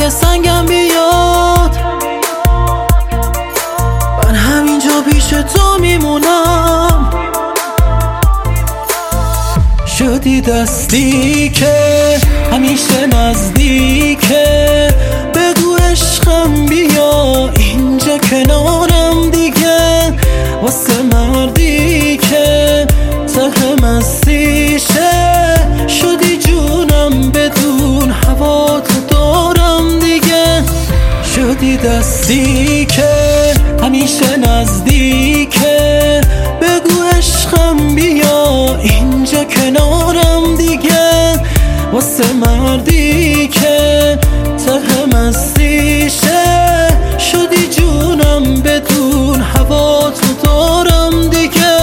اگه سنگم بیاد من همینجا پیش تو میمونم. شدی دستی که همیشه نزدیکه، بگو عشقم بیا اینجا کنارم دیگه، واسه مردی که ته مستیشه. شدی جونم بدون هوا تو دارم دیگه. شدی دستی که همیشه نزدیکه، بگو عشقم بیا اینجا کنارم دیگه، واسه مردی که ته مستیشه. شدی جونم بدون هوا تو دارم دیگه.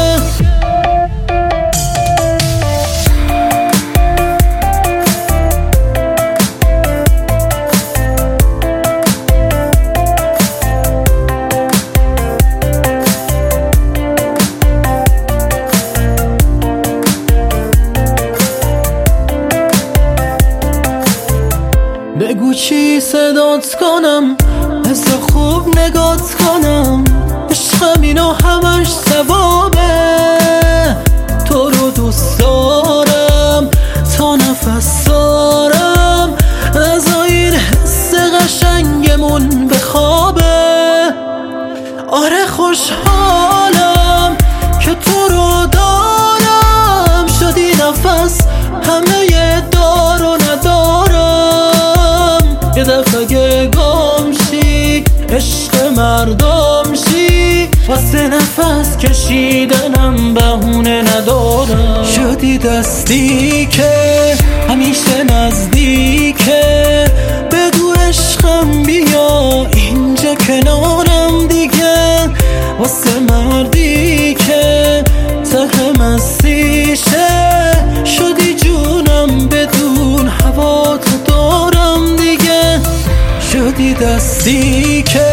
بگو چی صدات کنم، حس خوب نگات کنم، عشقم اینو همش ثوابه. تو رو دوست دارم تا نفس دارم، از این حس قشنگمون بخوابه. آره خوشحالم که تو رو دارم، شدی نفس همه دار و ندارم. یه دفعه گم شی عشق مردم شی، واسه نفس کشیدنم بهونه ندارم. شدی دستی که همیشه نزدیکه، بگو عشقم بیا اینجا کنارم دیگه، واسه مردی که ته مستیشه. شدی جونم بدون هوا تو دارم دیگه. شدی دستی که